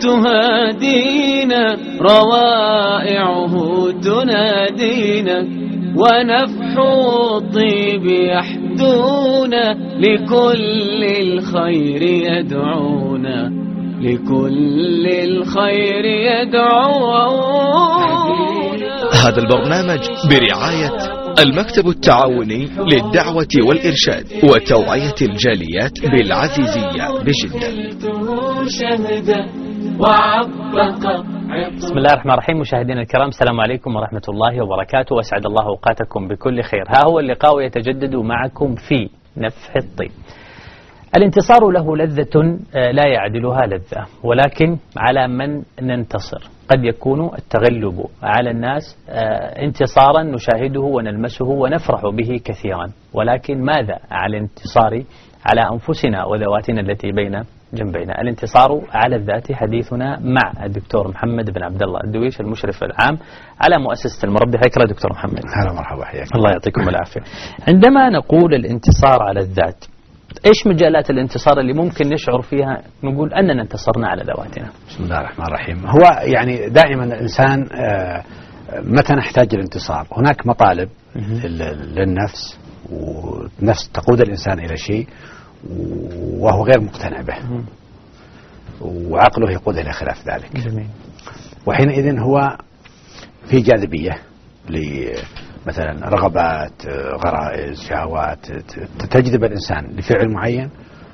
تهادينا، روائعه تنادينا، ونفح الطيب يحدونا، لكل الخير يدعونا، لكل الخير يدعونا. هذا البرنامج برعاية المكتب التعاوني للدعوة والإرشاد وتوعية الجاليات بالعزيزية بجدة. بسم الله الرحمن الرحيم. مشاهدينا الكرام، السلام عليكم ورحمة الله وبركاته، وأسعد الله أوقاتكم بكل خير. ها هو اللقاء يتجدد معكم في نفح الطيب. الانتصار له لذة لا يعدلها لذة، ولكن على من ننتصر. قد يكون التغلب على الناس انتصارا نشاهده ونلمسه ونفرح به كثيرا، ولكن ماذا على الانتصار على أنفسنا وذواتنا التي بين جنبينا؟ الانتصار على الذات حديثنا مع الدكتور محمد بن عبد الله الدويش، المشرف العام على مؤسسة المربي. حياك الله دكتور محمد. هلا مرحبا، حياك الله يعطيكم العافية. عندما نقول الانتصار على الذات، ايش مجالات الانتصار اللي ممكن نشعر فيها نقول اننا انتصرنا على ذواتنا؟ بسم الله الرحمن الرحيم. هو يعني دائما الانسان متى نحتاج الانتصار؟ هناك مطالب للنفس، والنفس تقود الانسان الى شيء وهو غير مقتنع به، وعقله يقوده الى خلاف ذلك. جميل. وحينئذ هو في جاذبيه مثلا رغبات، غرائز، شهوات تجذب الإنسان لفعل معين،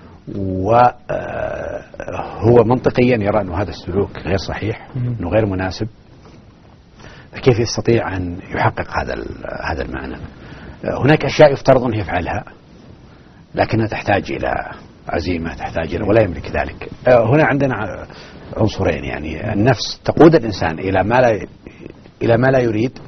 وهو منطقيا يرى أنه هذا السلوك غير صحيح، أنه غير مناسب. فكيف يستطيع أن يحقق هذا المعنى؟ هناك أشياء يفترض أن يفعلها لكنها تحتاج إلى عزيمة، تحتاج إلى، ولا يملك ذلك. هنا عندنا عنصرين، يعني النفس تقود الإنسان إلى ما لا يريد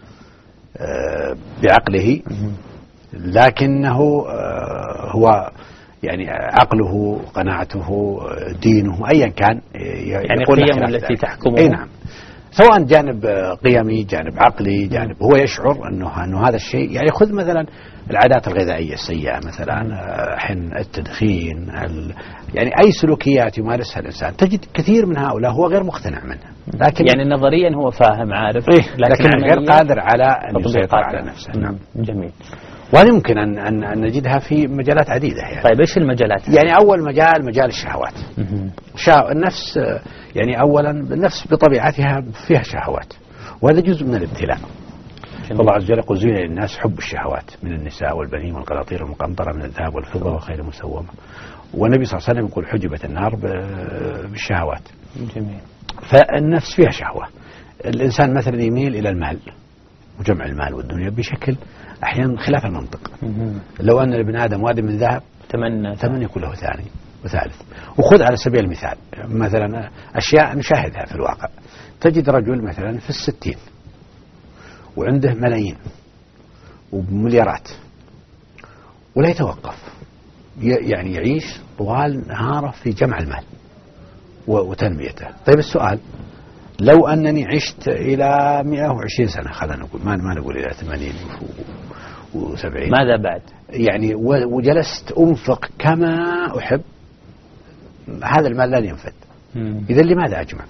بعقله، لكنه هو يعني عقله، قناعته، دينه، أيا كان، يعني القيم التي تحكمه. أي نعم، سواء جانب قيمي، جانب عقلي، جانب هو يشعر أنه هذا الشيء. يعني خذ مثلا العادات الغذائية السيئة، مثلا حين التدخين، يعني أي سلوكيات يمارسها الإنسان تجد كثير من هؤلاء هو غير مقتنع منها، لكن يعني نظريا هو فاهم، عارف، لكن غير قادر على أن يسيطر على نفسه. نعم. جميل. وهذا يمكن أن نجدها في مجالات عديدة يعني. طيب إيش المجالات؟ يعني أول مجال الشهوات. النفس، يعني أولا النفس بطبيعتها فيها شهوات، وهذا جزء من الابتلاء. الله عز وجل يقول: زين للناس حب الشهوات من النساء والبنين والقناطير المقنطرة من الذهب والفضة والخيل المسومة. والنبي صلى الله عليه وسلم يقول: حجبت النار بالشهوات. جميل. فالنفس فيها شهوة. الإنسان مثلا يميل إلى المال وجمع المال والدنيا بشكل أحيانا خلاف المنطق. لو أن لابن آدم واد من ذهب تمنى يكون له ثاني وثالث. وخذ على سبيل المثال مثلا أشياء نشاهدها في الواقع. تجد رجل مثلا في 60 وعنده ملايين ومليارات ولا يتوقف، يعني يعيش طوال نهاره في جمع المال وتنميته. طيب السؤال: لو أنني عشت إلى 120 سنة، خلينا نقول، ما نقول إلى 80 و70، ماذا بعد؟ يعني وجلست أنفق كما أحب، هذا المال لن ينفد. إذا لماذا أجمع؟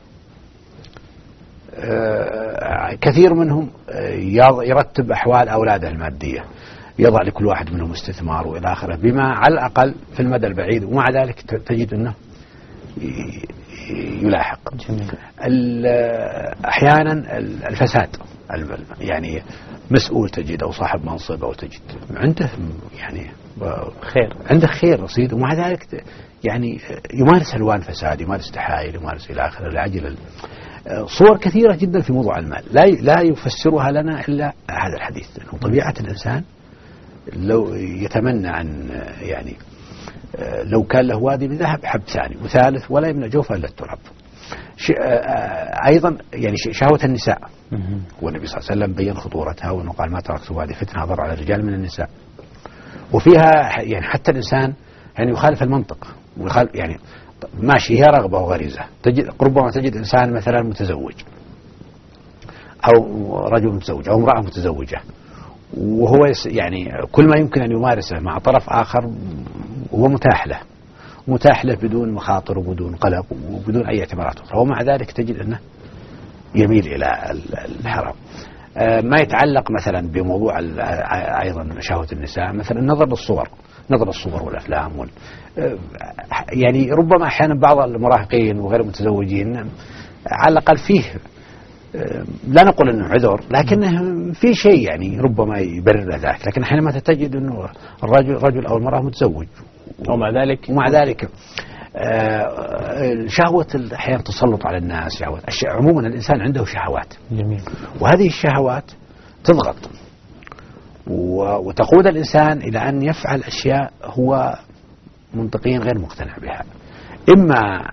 كثير منهم يرتب أحوال أولاده المادية، يضع لكل واحد منهم استثمار وإلى آخره، بما على الأقل في المدى البعيد، ومع ذلك تجد أنه يلاحق. أحيانا الفساد، يعني مسؤول تجد، أو صاحب منصب، أو تجد عنده يعني خير، عنده خير رصيد، ومع ذلك يعني يمارس ألوان فساد، يمارس تحايل، يمارس إلى آخره لأجل صور كثيرة جدا في موضوع المال لا يفسرها لنا إلا هذا الحديث. لأنه طبيعة الإنسان لو يتمنى عن، يعني لو كان له وادي من ذهب حب ثاني وثالث، ولا يمنع جوفه إلا التراب. أيضا يعني شهوة النساء، والنبي صلى الله عليه وسلم بين خطورتها، وأنه قال: ما تركت بعد فتنة أضر على الرجال من النساء. وفيها يعني حتى الإنسان يعني يخالف المنطق، ويخالف، يعني ماشي، هي رغبة وغريزة. ربما تجد إنسان مثلا متزوج، أو رجل متزوج، أو امرأة متزوجة، وهو يعني كل ما يمكن أن يمارسه مع طرف آخر هو متاح له، متاح له بدون مخاطر وبدون قلق وبدون أي اعتبارات أخرى، ومع ذلك تجد أنه يميل إلى الحرام. ما يتعلق مثلا بموضوع أيضا شهوة النساء، مثلا نظر الصور والأفلام يعني ربما أحيانا بعض المراهقين وغير المتزوجين على الأقل فيه، لا نقول أنه عذر، لكنه في شيء يعني ربما يبرر ذلك، لكن أحيانا ما تجد أنه الرجل أو المرأة متزوج ومع ذلك شهوة أحيانا تسلط على الناس. عموما الإنسان عنده شهوات، جميل. وهذه الشهوات تضغط وتقود الإنسان إلى أن يفعل أشياء هو منطقيا غير مقتنع بها، إما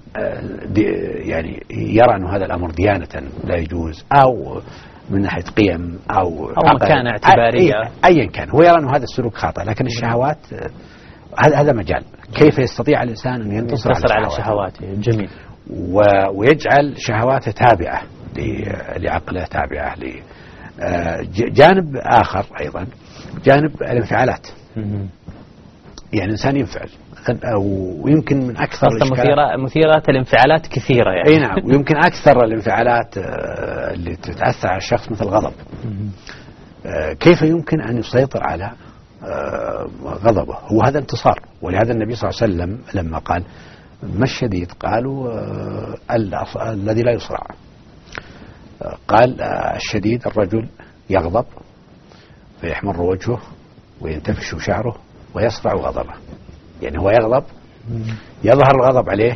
يعني يرى أن هذا الأمر ديانة لا يجوز، أو من ناحية قيم أو مكانة اعتبارية، أيا كان هو يرى أن هذا السلوك خاطئ. لكن الشهوات هذا مجال كيف يستطيع الإنسان أن ينتصر على شهواته. جميل. ويجعل شهواته تابعة لعقله، تابعة جانب آخر أيضا، جانب الانفعالات. يعني الإنسان ينفعل، ويمكن من أكثر مثيرات الانفعالات كثيرة يعني. أي نعم، ويمكن أكثر الانفعالات اللي تتأثر على الشخص مثل الغضب. كيف يمكن أن يسيطر على غضبه؟ هو هذا انتصار. ولهذا النبي صلى الله عليه وسلم لما قال ما الشديد؟ قالوا الذي لا يصرع. قال الشديد الرجل يغضب فيحمر وجهه وينتفش شعره ويصرع غضبه. يعني هو يغضب، يظهر الغضب عليه،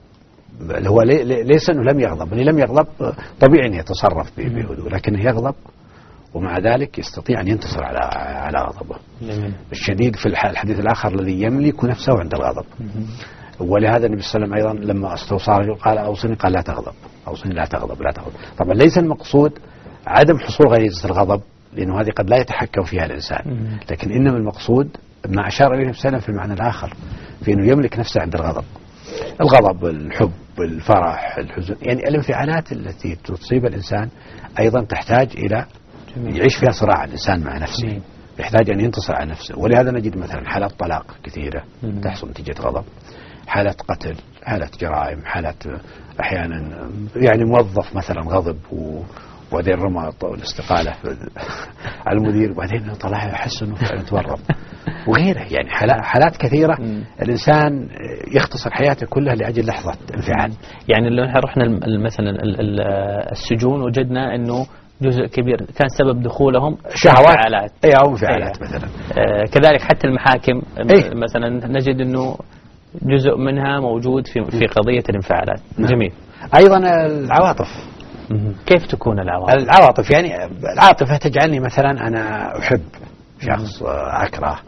هو ليس أنه لم يغضب، اللي لم يغضب طبيعي أن يتصرف بهدوء، لكنه يغضب ومع ذلك يستطيع أن ينتصر على غضبه. الشديد في الحديث الآخر الذي يملك نفسه عند الغضب. ولهذا النبي صلى الله عليه وسلم أيضا لما استوصى رجل قال أوصني، قال لا تغضب، أوصني لا تغضب لا تغضب. طبعا ليس المقصود عدم حصول غريزة الغضب، لأنه هذه قد لا يتحكم فيها الإنسان، لكن إنما المقصود ما أشار إليه النبي صلى الله عليه وسلم في المعنى الآخر، في أنه يملك نفسه عند الغضب، الحب، الفرح، الحزن. يعني الانفعالات التي تصيب الإنسان أيضا تحتاج إلى يعيش فيها صراع الإنسان مع نفسه، يحتاج أن ينتصر على نفسه. ولهذا نجد مثلا حالات طلاق كثيرة تحصل نتيجة غضب، حالات قتل، حالات جرائم، حالات أحيانا يعني موظف مثلا غضب وبعدين رمى الاستقالة على المدير، وبعدين طلع يحس أنه فعلا تورط وغيره. يعني حالات كثيرة الإنسان يختصر حياته كلها لأجل لحظة انفعال. يعني لو احنا رحنا مثلا السجون وجدنا أنه جزء كبير كان سبب دخولهم شهوات أو انفعالات مثلا. كذلك حتى المحاكم مثلا نجد أنه جزء منها موجود في قضية الانفعالات. جميل. أيضا العواطف. كيف تكون العواطف؟ يعني العاطفة تجعلني مثلا أنا أحب شخص، أكره،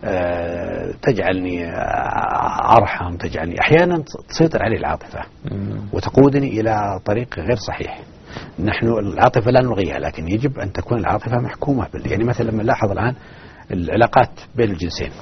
تجعلني أرحم، تجعلني أحيانا تسيطر علي العاطفة وتقودني إلى طريق غير صحيح. نحن العاطفة لا نلغيها، لكن يجب أن تكون العاطفة محكومة يعني مثلا لما نلاحظ الآن العلاقات بين الجنسين،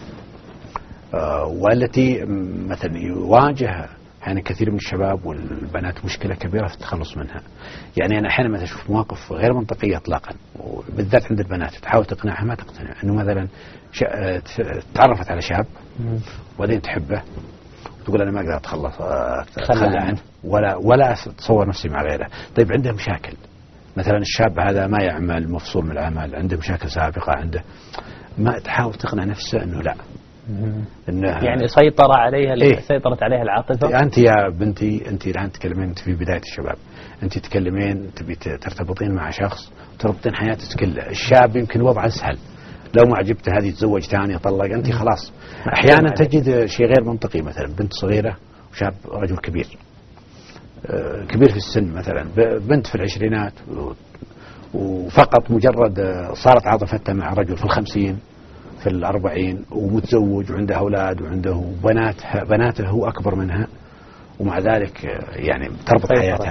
والتي مثلا يواجه يعني كثير من الشباب والبنات مشكلة كبيرة في التخلص منها. يعني أنا أحيانا أشوف مواقف غير منطقية إطلاقا، وبالذات عند البنات تحاول تقنعها ما تقتنع، أنه مثلا تعرفت على شاب وبعدين تحبه تقول أنا ما أقدر أتخلى عنه ولا أتصور نفسي مع غيره. طيب عنده مشاكل، مثلا الشاب هذا ما يعمل، مفصول من العمل، عنده مشاكل سابقة، عنده ما تحاول تقنع نفسه أنه لا، يعني سيطرت عليها العاطفة. أنت يا بنتي أنت الآن تكلمين في بداية الشباب، أنت تكلمين تبي ترتبطين مع شخص تربطين حياتك كلها. الشاب يمكن وضعه أسهل، لو ما عجبته هذه تزوج ثاني يطلق، أنت خلاص. أحيانا تجد شيء غير منطقي، مثلا بنت صغيرة وشاب رجل كبير في السن، مثلا بنت في العشرينات وفقط مجرد صارت عاطفتها مع رجل في 50 في 40 ومتزوج وعنده أولاد وعنده بناته هو أكبر منها، ومع ذلك يعني تربط حياتها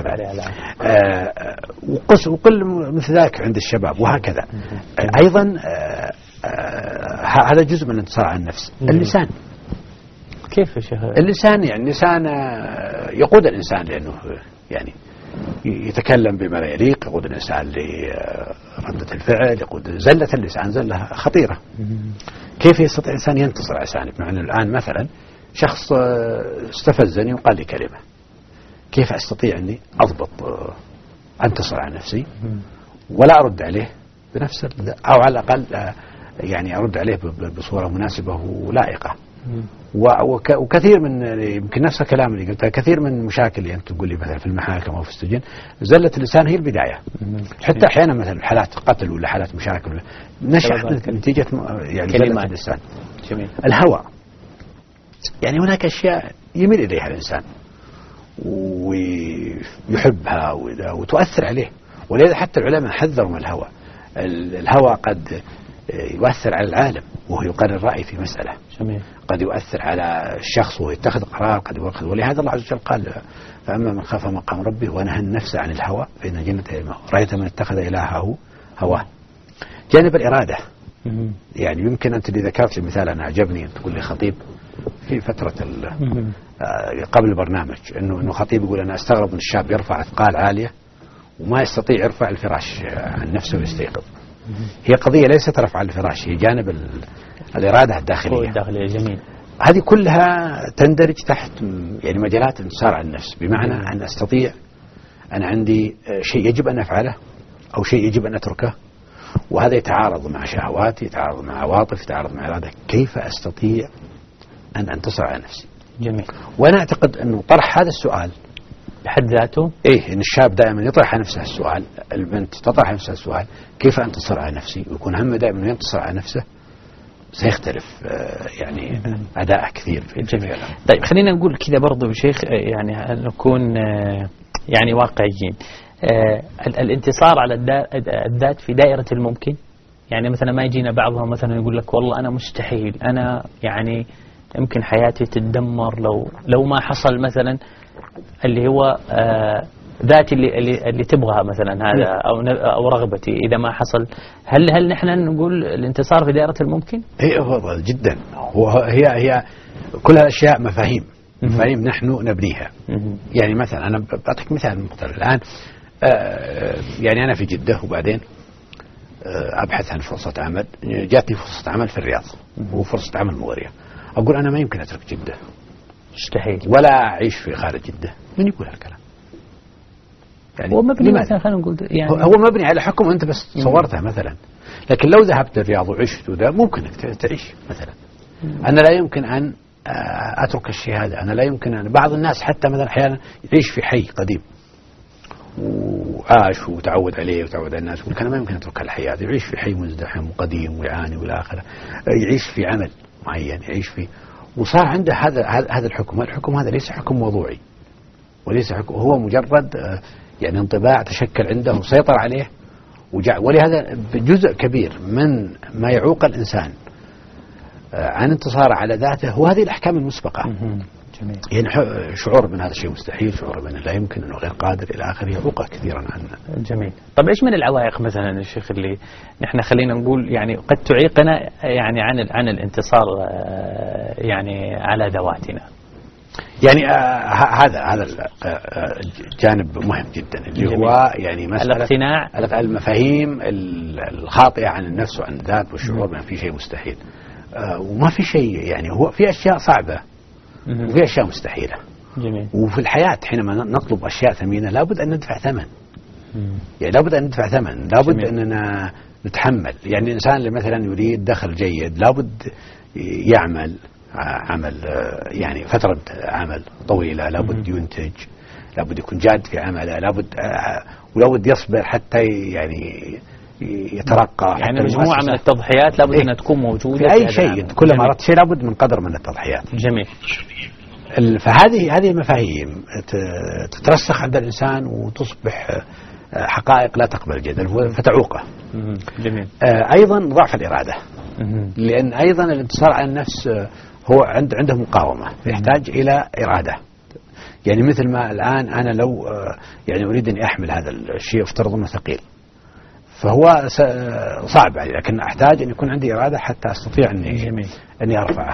وقل مثل ذلك عند الشباب وهكذا. أيضا هذا جزء من الانتصار على النفس. اللسان كيف يا شيخ؟ اللسان يعني اللسان يقود الإنسان، لأنه يعني يتكلم بما لا يليق، يقود الإنسان لردة الفعل، يقود زلة اللسان زلة خطيرة. كيف يستطيع الإنسان ينتصر على لسانه؟ بمعنى الآن مثلا شخص استفزني وقال لي كلمة، كيف أستطيع أني أضبط أنتصر على نفسي ولا أرد عليه بنفس أو على الأقل يعني أرد عليه بصورة مناسبة ولائقة. وكثير من يمكن نفس الكلام اللي قلته، كثير من المشاكل اللي أنت تقول لي مثلا في المحاكم أو في السجن زلة اللسان هي البداية. حتى أحيانا مثلا حالات قتل ولا حالات مشاكل نشأت نتيجة يعني زلة اللسان. جميل. الهوى، يعني هناك أشياء يميل إليها الإنسان ويحبها وتؤثر عليه، ولذا حتى العلماء حذروا من الهوى. الهوى قد يؤثر على العالم وهو يقرر رأي في مسألة. جميل. قد يؤثر على الشخص ويتخذ قرار قد يؤخذ. ولهذا الله عز وجل قال فأما من خاف مقام ربه ونهى النفس عن الهوى فإن الجنة هي المأوى. رأيت من اتخذ إلهه هواه. جانب الإرادة، يعني يمكن أنت اللي ذكرت لي مثال أنا عجبني، أن تقول لي خطيب في فترة قبل البرنامج إنه خطيب يقول أنا أستغرب من الشاب يرفع أثقال عالية وما يستطيع يرفع الفراش عن نفسه ويستيقظ. هي قضية ليست رفع الفراش، هي جانب الإرادة الداخلية. جميل. هذه كلها تندرج تحت يعني مجالات انتصار على النفس، بمعنى أن أستطيع أنا عندي شيء يجب أن أفعله أو شيء يجب أن أتركه، وهذا يتعارض مع شهواتي، يتعارض مع عواطف، يتعارض مع إرادة. كيف أستطيع أن أنتصر على نفسي؟ جميل. وأنا أعتقد أنه طرح هذا السؤال بحد ذاته، إن الشاب دائما يطرح على نفسه السؤال، البنت تطرح على نفسها السؤال كيف أنتصر على نفسي، ويكون همه دائما أنه ينتصر على نفسه، سيختلف يعني أداء كثير في الفعل. طيب خلينا نقول كذا برضو شيخ، يعني نكون يعني واقعيين. الانتصار على الذات في دائرة الممكن، يعني مثلا ما يجينا بعضهم مثلا يقول لك والله أنا مستحيل، أنا يعني يمكن حياتي تتدمر لو ما حصل مثلا اللي هو ذاتي اللي تبغاها مثلا هذا أو رغبتي إذا ما حصل. هل نحن نقول الانتصار في دائرة الممكن؟ هي أفضل جدا. هي كل الأشياء مفاهيم نحن نبنيها. يعني مثلا أنا بعطيك مثال مختلف الآن. يعني أنا في جدة وبعدين أبحث عن فرصة عمل، جاتني فرصة عمل في الرياض وفرصة عمل مغرية. أقول أنا ما يمكن أترك جدة، مستحيل، ولا أعيش في خارج جدة. من يقول هالكلام؟ يعني هو مبني مثلا، خلينا نقول يعني هو مبني على حكم أنت بس صورتها مثلا. لكن لو ذهبت الرياض وعشت وده ممكن تعيش مثلا. أنا لا يمكن أن أترك الشهادة، أنا لا يمكن أن. بعض الناس حتى مثلا أحيانا يعيش في حي قديم وعاش وتعود عليه وتعود على الناس، يقول أنا ما يمكن أترك الحياة. يعيش في حي مزدحم وقديم ويعاني والآخرة. يعيش في عمل معين، يعيش في، وصار عنده هذا الحكم. الحكم هذا ليس حكم موضوعي، وليس حكم، هو مجرد يعني انطباع تشكل عنده وسيطر عليه ولهذا جزء كبير من ما يعوق الإنسان عن انتصاره على ذاته هو هذه الأحكام المسبقة. جميل. يعني شعور من هذا الشيء مستحيل، شعور من لا يمكن، أنه غير قادر إلى آخره، يعوقه كثيرا عنه. جميل. طب إيش من العوائق مثلا يا شيخ اللي نحن خلينا نقول يعني قد تعيقنا يعني عن الانتصار يعني على ذواتنا؟ يعني هذا جانب مهم جدا اللي جميل. هو يعني مسألة الاقتناع، المفاهيم الخاطئة عن النفس وعن الذات والشعور بأن في شيء مستحيل. وما في شيء، يعني هو في أشياء صعبة وفي أشياء مستحيلة. جميل. وفي الحياة حينما نطلب أشياء ثمينة لابد أن ندفع ثمن. يعني لابد أن ندفع ثمن، لابد جميل. أننا نتحمل. يعني الإنسان اللي مثلا يريد دخل جيد لابد يعمل عمل يعني فترة عمل طويلة، لابد ينتج، لابد يكون جاد في عمله، ولابد يصبر حتى يعني يترقى. يعني مجموعة من التضحيات لابد أنها تكون موجودة في أي شيء. كل ما أردت شيء لابد من قدر من التضحيات. جميل. فهذه مفاهيم تترسخ عند الإنسان وتصبح حقائق لا تقبل الجدل فتعوقه. جميل. أيضا ضعف الإرادة، لأن أيضا الانتصار على النفس هو عنده مقاومة، يحتاج إلى إرادة. يعني مثل ما الآن أنا لو يعني أريد أن أحمل هذا الشيء افترض أنه ثقيل، فهو صعب علي، لكن أحتاج أن يكون عندي إرادة حتى أستطيع أني أرفعه.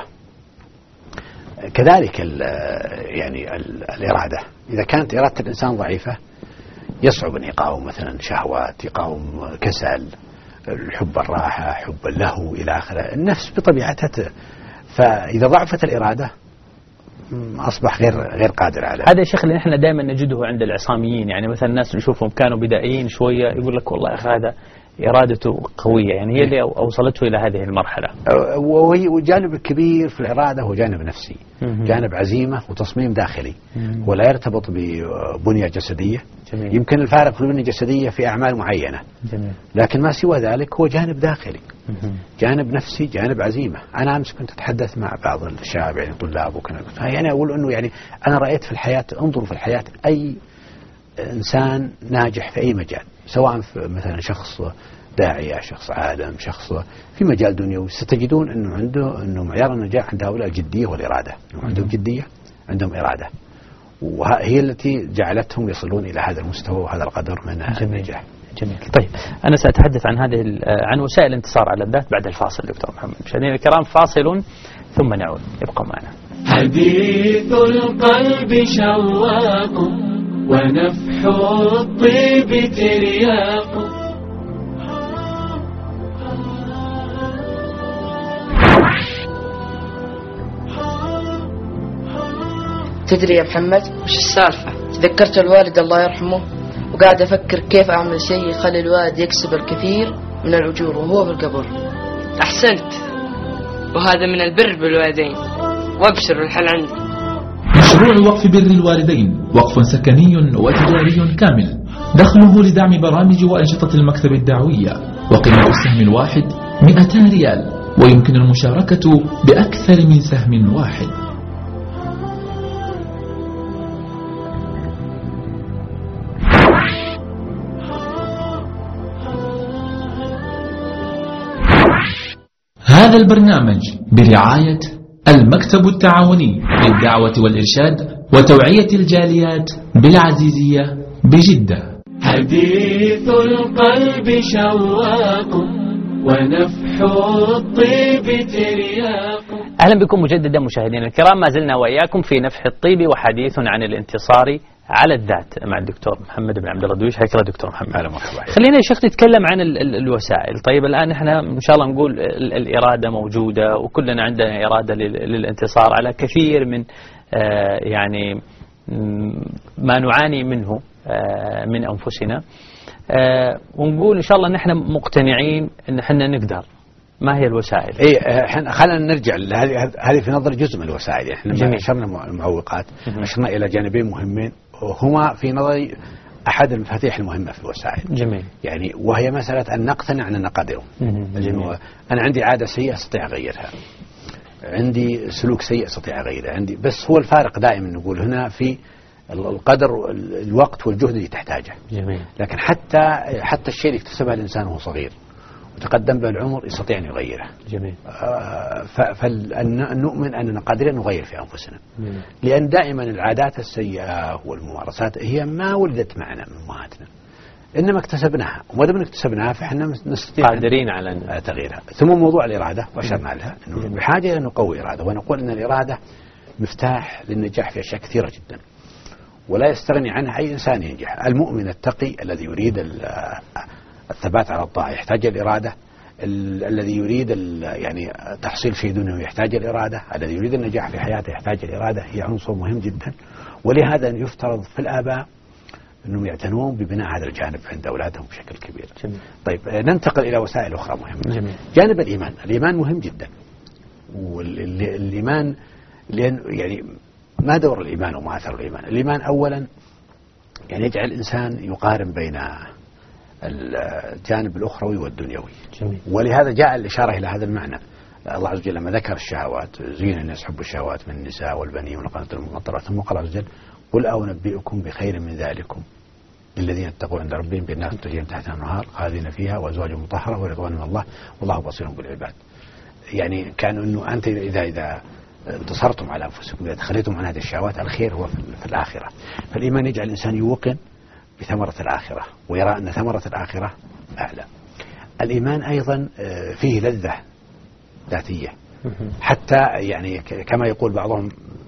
كذلك يعني الإرادة، إذا كانت إرادة الإنسان ضعيفة يصعب أن يقاوم مثلا شهوات، يقاوم كسل، الحب الراحة، حب اللهو إلى آخره. النفس بطبيعتها فإذا ضعفت الإرادة أصبح غير قادر على هذا. يا شيخ اللي نحن دائما نجده عند العصاميين، يعني مثلا الناس اللي نشوفهم كانوا بدائيين شوية يقول لك والله يا أخي هذا إرادته قوية، يعني هي اللي أوصلته إلى هذه المرحلة. وجانب الكبير في الإرادة هو جانب نفسي، جانب عزيمة وتصميم داخلي، ولا يرتبط ببنية جسدية. جميل. يمكن الفارق في البنية الجسدية في أعمال معينة. جميل. لكن ما سوى ذلك هو جانب داخلي، جانب نفسي، جانب عزيمة. أنا أمس كنت أتحدث مع بعض الشباب يعني طلاب وكذا، يعني أقول أنه يعني أنا رأيت في الحياة، انظروا في الحياة أي إنسان ناجح في أي مجال، سواء في مثلا شخص داعية، شخص عالم، شخص في مجال دنيوي، ستجدون أنه معيار النجاح عند هؤلاء الجدية والإرادة. عندهم جدية، عندهم إرادة، وهي التي جعلتهم يصلون إلى هذا المستوى وهذا القدر من النجاح. جميل. طيب أنا سأتحدث عن عن وسائل الانتصار على الذات بعد الفاصل دكتور محمد. مشاهدينا الكرام فاصل ثم نعود، ابقوا معنا. حديث القلب شواق ونفح الطيب ترياق. تدري يا محمد وش السالفة؟ تذكرت الوالد الله يرحمه وقاعد أفكر كيف أعمل شيء يخلي الوالد يكسب الكثير من الأجور وهو في القبر. أحسنت، وهذا من البر بالوالدين، وابشر الحل عندي. مشروع وقف بر الوالدين وقف سكني وتجاري كامل، دخله لدعم برامج وأنشطة المكتب الدعوية، وقيمة السهم الواحد 200 ريال، ويمكن المشاركة بأكثر من سهم واحد. هذا البرنامج برعاية المكتب التعاوني للدعوة والإرشاد وتوعية الجاليات بالعزيزية بجدة. حديث القلب شواق ونفح الطيب ترياق. أهلا بكم مجددا مشاهدينا الكرام، ما زلنا وإياكم في نفح الطيب وحديث عن الانتصار على الذات مع الدكتور محمد بن عبد الله الدويش. حياك الله دكتور محمد. أهلا مرحبا. خلينا يا شيخ نتكلم عن الوسائل. طيب الآن احنا إن شاء الله نقول الإرادة موجودة وكلنا عندنا إرادة للانتصار على كثير من يعني ما نعاني منه من أنفسنا، ونقول إن شاء الله نحن مقتنعين إن احنا نقدر. ما هي الوسائل؟ خلينا نرجع هذه في نظر جزء من الوسائل. احنا أشرنا المعوقات، أشرنا إلى جانبين مهمين هما في نظري أحد المفاتيح المهمة في الوسائل. جميل. يعني وهي مسألة أن نقتنع أننا قادرون. أنا عندي عادة سيئة أستطيع أغيرها، عندي سلوك سيء أستطيع أغيره، عندي بس هو الفارق دائما نقول هنا في القدر الوقت والجهد اللي تحتاجه. جميل. لكن حتى الشيء اللي اكتسبه الإنسان وهو صغير وتقدم به العمر يستطيع أن يغيره. جميل. فنؤمن أننا قادرين نغير في أنفسنا. لأن دائما العادات السيئة والممارسات هي ما ولدت معنا من أمهاتنا، إنما اكتسبناها، وما دام اكتسبناها فإحنا نستطيع قادرين على تغييرها. ثم موضوع الإرادة وأشرنا لها إنه بحاجة أن نقوي الإرادة، ونقول أن الإرادة مفتاح للنجاح في أشياء كثيرة جدا ولا يستغني عنها أي إنسان ينجح. المؤمن التقي الذي يريد الثبات على الطاعة يحتاج الإرادة، الذي يريد يعني تحصيل شيء دنيوي يحتاج الإرادة، الذي يريد النجاح في حياته يحتاج الإرادة. هي عنصر مهم جدا، ولهذا يفترض في الآباء أنهم يعتنون ببناء هذا الجانب عند أولادهم بشكل كبير. جميل. طيب ننتقل إلى وسائل أخرى مهمة. جميل. جانب الإيمان مهم جدا، والإيمان يعني ما دور الإيمان وما أثر الإيمان؟ الإيمان أولا يعني يجعل الإنسان يقارن بين الجانب الأخروي والدنيوي. جميل. ولهذا جاء الإشارة إلى هذا المعنى. الله عز وجل لما ذكر الشهوات، زين الناس حب الشهوات من النساء والبنين والقناطير المقنطرة، ثم قال عز وجل قل أنبئكم بخير من ذلكم للذين اتقوا عند ربهم جنات تجري من تحتها الأنهار خالدين فيها وأزواج مطهرة ورضوان من الله والله بصير بالعباد. يعني كان إنه أنت إذا انتصرتم على أنفسكم، إذا تخليتم عن هذه الشهوات، الخير هو في الآخرة. فالإيمان يجعل الإنسان يوقن بثمرة الآخرة ويرى أن ثمرة الآخرة أعلى. الإيمان أيضا فيه لذة ذاتية، حتى يعني كما يقول بعضهم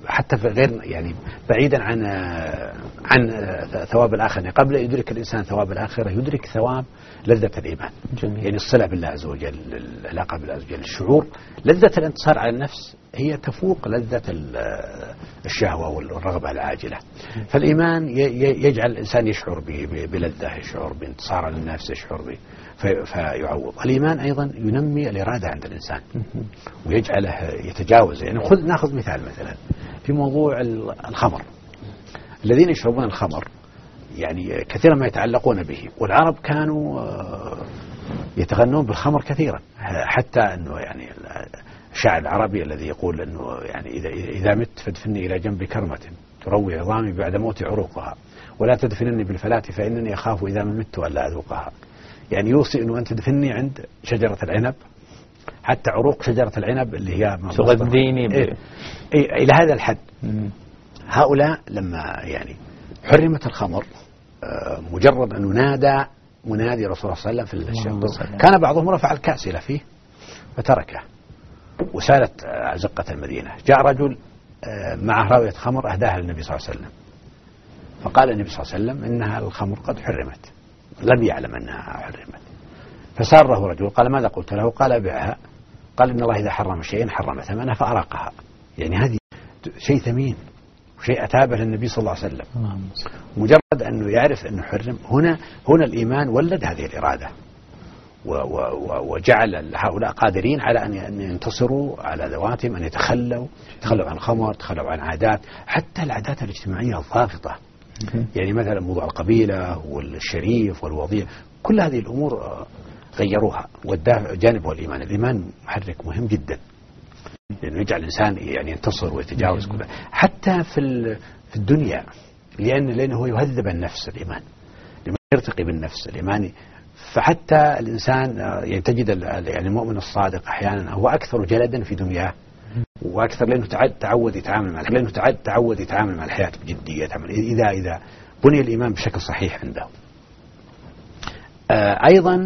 حتى في غير يعني بعيدا عن ثواب الآخرة. يعني قبل يدرك الإنسان ثواب الآخرة يدرك ثواب لذة الإيمان. جميل. يعني الصلة بالله عز وجل، العلاقة بالله عز وجل، الشعور، لذة الانتصار على النفس هي تفوق لذة الشهوة والرغبة العاجلة. فالإيمان يجعل الإنسان يشعر بلذة، يشعر بانتصار على النفس، يشعر فيعوض. الإيمان أيضا ينمي الإرادة عند الإنسان ويجعله يتجاوز. يعني ناخذ مثال مثلا في موضوع الخمر. الذين يشربون الخمر يعني كثيرا ما يتعلقون به، والعرب كانوا يتغنون بالخمر كثيرا، حتى أنه يعني الشاعر العربي الذي يقول أنه يعني إذا مت فادفني إلى جنب كرمة تروي عظامي بعد موت عروقها، ولا تدفنني بالفلاة فإنني أخاف إذا ما مت ألا أذوقها. يعني يوصي أنه أنت تدفني عند شجرة العنب، حتى عروق شجرة العنب اللي هي تغذيني إلى هذا الحد. هؤلاء لما يعني حرمت الخمر، مجرد أنه نادى منادي رسول الله صلى الله عليه وسلم في الشهر، كان بعضهم رفع الكأس إلى فيه فتركه وسالت زقة المدينة. جاء رجل معه راوية خمر أهداها للنبي صلى الله عليه وسلم، فقال النبي صلى الله عليه وسلم إنها الخمر قد حرمت، لم يعلم أنها حرمت. فساره رجل قال ماذا قلت له؟ قال بيعها. قال إن الله إذا حرم شيئا حرم ثمنه فأراقها. يعني هذه شيء ثمين وشيء أتابه للنبي صلى الله عليه وسلم. مجرد أنه يعرف أنه حرم، هنا الإيمان ولد هذه الإرادة وجعل هؤلاء قادرين على أن ينتصروا على ذواتهم، أن يتخلوا عن الخمر، يتخلوا عن عادات، حتى العادات الاجتماعية الضاغطة. يعني مثلا موضوع القبيلة والشريف والوظيفة، كل هذه الأمور غيروها. جانبه الإيمان. الإيمان محرك مهم جدا، لأنه يجعل الإنسان يعني ينتصر ويتجاوز كله، حتى في الدنيا، لأنه هو يهذب النفس. الإيمان يرتقي بالنفس الإيماني. فحتى الإنسان يعني تجد يعني المؤمن الصادق أحيانا هو أكثر جلدا في دنياه، وأكثر لأنه تعود يتعامل مع الحياة بجدية، إذا بني الإيمان بشكل صحيح عنده. أيضا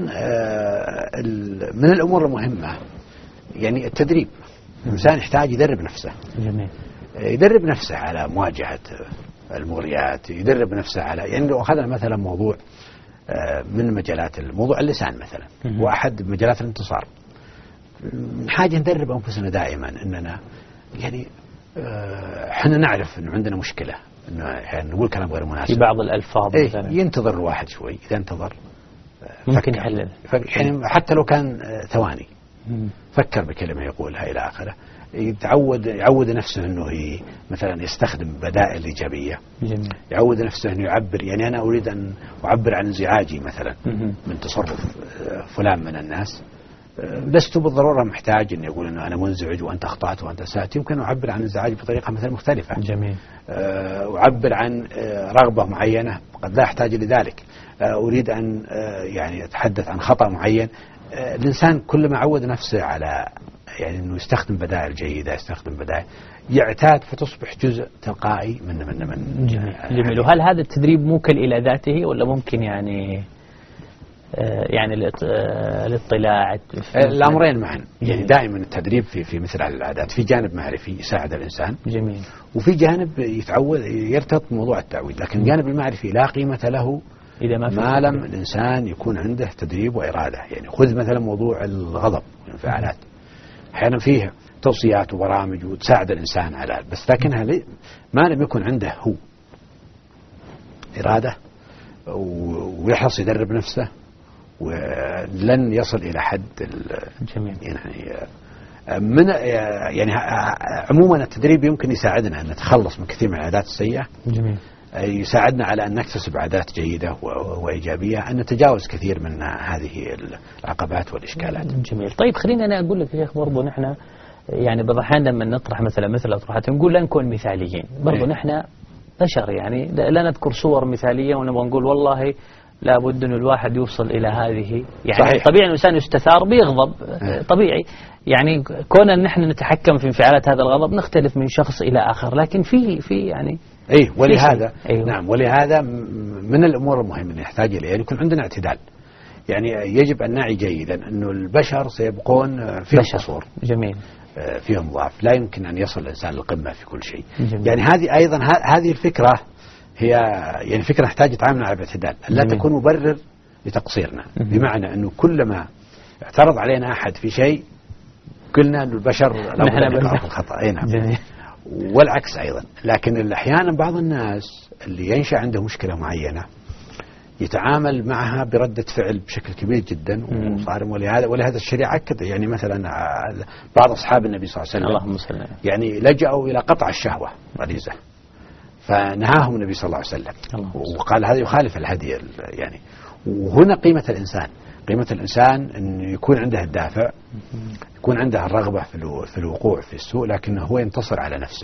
من الأمور المهمة يعني التدريب. الإنسان يحتاج يدرب نفسه. جميل. يدرب نفسه على مواجهة المغريات، يدرب نفسه على يعني لو أخذنا مثلا موضوع من مجالات موضوع اللسان مثلا، وأحد مجالات الانتصار، حاجة ندرب أنفسنا دائما أننا يعني احنا نعرف أنه عندنا مشكلة، أنه يعني نقول كلام غير مناسب في بعض الألفاظ مثلا. ينتظر الواحد شوي، إذا انتظر ممكن يحلل، يعني حتى لو كان ثواني فكر بكلمة يقولها إلى آخره. يعود نفسه أنه مثلا يستخدم بدائل إيجابية. جميل. يعود نفسه أنه يعبر، يعني أنا أريد أن أعبر عن انزعاجي مثلا من تصرف فلان من الناس، لست بالضرورة محتاج أن يقول أنه أنا منزعج وأنت أخطأت وأنت أسأت، يمكن أعبر عن انزعاجي بطريقة مثلا مختلفة. جميل. أعبر عن رغبة معينة قد لا أحتاج لذلك. أريد أن يعني أتحدث عن خطأ معين. الإنسان كلما عود نفسه على يعني أنه يستخدم بدائل جيدة، يستخدم بدائل، يعتاد فتصبح جزء تلقائي من جميل. وهل هذا التدريب موكل إلى ذاته ولا ممكن يعني الاطلاع؟ الأمرين معا. يعني دائما التدريب في مثل هذه العادات في جانب معرفي يساعد الإنسان. جميل. وفي جانب يتعود يرتبط بموضوع التعويض، لكن الجانب المعرفي لا قيمة له إذا ما لم الإنسان يكون عنده تدريب وإرادة. يعني خذ مثلا موضوع الغضب والانفعالات، أحيانا فيه توصيات وبرامج وتساعد الإنسان على، بس لكنها ما لم يكن عنده هو إرادة ويحرص يدرب نفسه، ولن يصل إلى حد جميل. يعني عموما التدريب يمكن يساعدنا أن نتخلص من كثير من العادات السيئة. جميل. يساعدنا على أن نكتسب عادات جيدة وإيجابية، أن نتجاوز كثير من هذه العقبات والإشكالات. جميل. طيب خليني أنا أقول لك يا شيخ، برضو نحن يعني بعض الأحيان لما نطرح مثل أطروحات نقول لا نكون مثاليين، برضو نحن بشر، يعني لا نذكر صور مثالية ونبغى نقول والله لابد أن الواحد يوصل إلى هذه، يعني صحيح. طبيعي الإنسان يستثار بيغضب، طبيعي، يعني كون أن نحن نتحكم في انفعالات هذا الغضب نختلف من شخص إلى آخر، لكن في يعني ولهذا نعم، ولهذا من الأمور المهمة اللي نحتاج إليها يكون عندنا اعتدال. يعني يجب أن نعي جيدا أنه البشر سيبقون في قصور. جميل. فيهم ضعف، لا يمكن أن يصل الإنسان للقمة في كل شيء. يعني هذه أيضا هذه الفكرة هي يعني فكرة نحتاج نتعامل معها باعتدال، لا تكون مبرر لتقصيرنا. بمعنى أنه كلما اعترض علينا أحد في شيء قلنا أن البشر لا بد في الخطأ. أي نعم. والعكس أيضا. لكن أحيانا بعض الناس اللي ينشأ عنده مشكلة معينة يتعامل معها بردة فعل بشكل كبير جدا وصارم، ولهذا الشريعة أكد. يعني مثلا بعض أصحاب النبي صلى الله عليه وسلم يعني لجأوا إلى قطع الشهوة غريزة، فنهاهم النبي صلى الله عليه وسلم وقال هذا يخالف الهدي. يعني وهنا قيمة الإنسان أن يكون عنده الدافع، يكون عنده الرغبة في الوقوع في السوء، لكنه هو ينتصر على نفسه،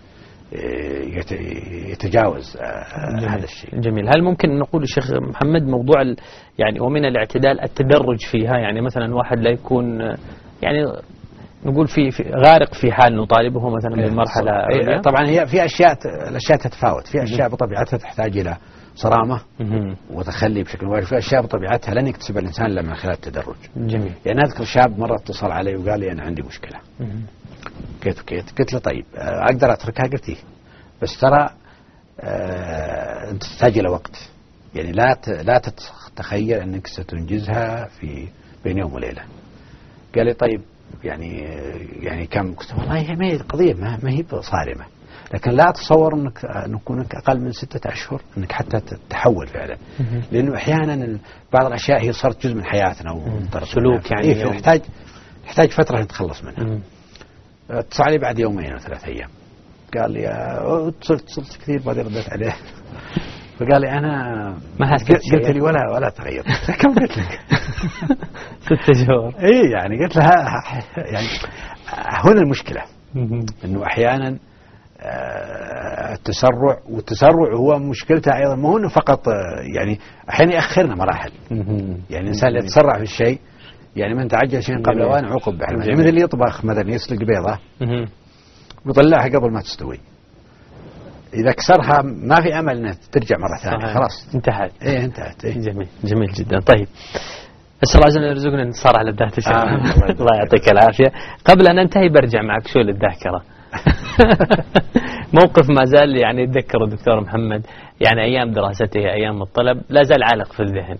يتجاوز هذا الشيء. جميل. هل ممكن نقول الشيخ محمد موضوع يعني ومن الاعتدال التدرج فيها؟ يعني مثلا واحد لا يكون يعني نقول في غارق في حال نطالبه مثلا بالمرحلة. طبعا هي في الأشياء تتفاوت. في أشياء بطبيعتها تحتاج إلى صرامة وتخلي بشكل مباشر، في أشياء بطبيعتها لن يكتسب الإنسان إلا من خلال التدرج. جميل. يعني أذكر شاب مرة اتصل علي وقال لي أنا عندي مشكلة. قلت له طيب أقدر أتركها؟ قلت إيه، بس ترى أنت تحتاج إلى وقت، يعني لا تتخيل أنك ستنجزها في بين يوم وليلة. قال لي طيب يعني كم؟ قلت والله ما هي قضية ما هي صارمة، لكن لا أتصور أنك أقل من 6 أشهر أنك حتى تتحول فعلا. لأنه أحيانا بعض الأشياء هي صارت جزء من حياتنا سلوك يعني نحتاج فترة نتخلص منها. اتصل علي بعد 2 أو 3 أيام قال لي اتصلت كثير بعدين رديت عليه فقال لي أنا ما حسيت شيء. قلت لي ولا تغير. كم قلت لك 6 شهور. إيه يعني قلت لها يعني هنا المشكلة إنه أحيانا التسرع هو مشكلته أيضا، ما هو إنه فقط يعني أحيانا يأخرنا مراحل. يعني الإنسان اللي يتسرع في الشيء، يعني من تعجل شيء قبل أوان عوقب بحرمه. يعني مثل اللي يطبخ مثلا يسلق بيضة ويطلعها قبل ما تستوي، إذا كسرها ما في أمل أنها ترجع مرة ثانية، خلاص انتهت. إيه انتهت. جميل جدا. طيب أسأل الله عز وجل يرزقنا انتصار على الذات. الله يعطيك العافية. قبل أن ننتهي برجع معك شو للذاكرة. موقف ما زال يعني يتذكر الدكتور محمد، يعني أيام دراسته أيام الطلب لا زال عالق في الذهن.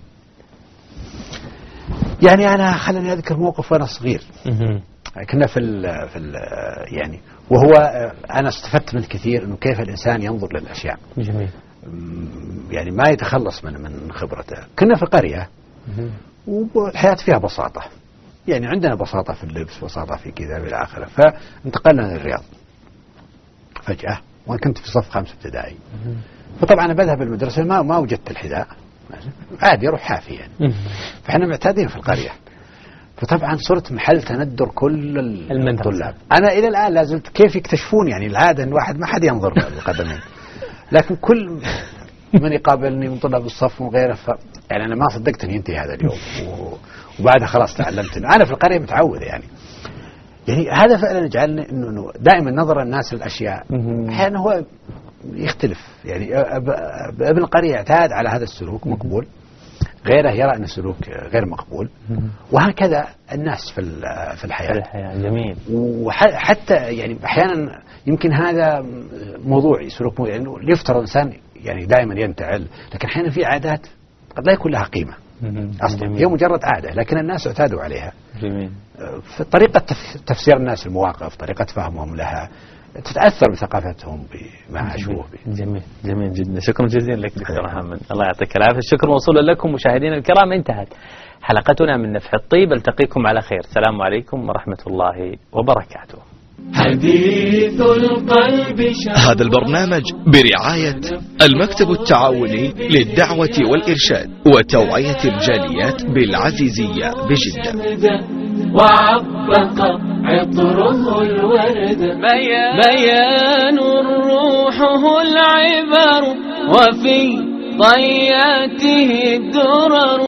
يعني أنا خلني أذكر موقف وأنا صغير. كنا في ال يعني وهو أنا استفدت منه كثير، إنه كيف الإنسان ينظر للأشياء. جميل. يعني ما يتخلص من خبرته. كنا في قرية والحياة فيها بساطة، يعني عندنا بساطة في اللبس، بساطة في كذا إلى آخره. فانتقلنا للرياض فجأة وأنا كنت في صف 5 ابتدائي. فطبعا أنا بذهب المدرسة ما وجدت الحذاء، عادي أروح حافي يعني. فإحنا معتادين في القرية، فطبعا صرت محل تندر كل الطلاب. أنا إلى الآن لازلت كيف يكتشفون، يعني العادة أن واحد ما حد ينظر بالقدمين، لكن كل من يقابلني من طلاب الصف وغيره يعني أنا ما صدقت أن ينتهي هذا اليوم، وبعدها خلاص تعلمت. أنا في القرية متعود يعني هذا فعلا يجعلني إنه دائما نظر الناس للأشياء أحيانا هو يختلف. يعني ابن القرية اعتاد على هذا السلوك مقبول، غيره يرى أن السلوك غير مقبول، وهكذا الناس في الحياة. جميل. وحتى يعني أحيانا يمكن هذا موضوعي، سلوك موضوعي، يعني يفترض الإنسان يعني دائما ينتعل، لكن أحيانا في عادات قد لا يكون لها قيمة أصلا، هي مجرد عادة لكن الناس اعتادوا عليها. جميل. في طريقة تفسير الناس المواقف، طريقة فهمهم لها تتأثر بثقافتهم بما عاشوه. جميل جدا. شكرا جزيلا لك دكتور محمد، الله يعطيك العافية. الشكر موصول لكم مشاهدينا الكرام. انتهت حلقتنا من نفح الطيب، التقيكم على خير. السلام عليكم ورحمة الله وبركاته. حديث القلب. هذا البرنامج برعاية المكتب التعاوني للدعوة والإرشاد وتوعية الجاليات بالعزيزية بجدة. وعبق عطره الورد، بيان روحه العبر، وفي ضياته الدرر.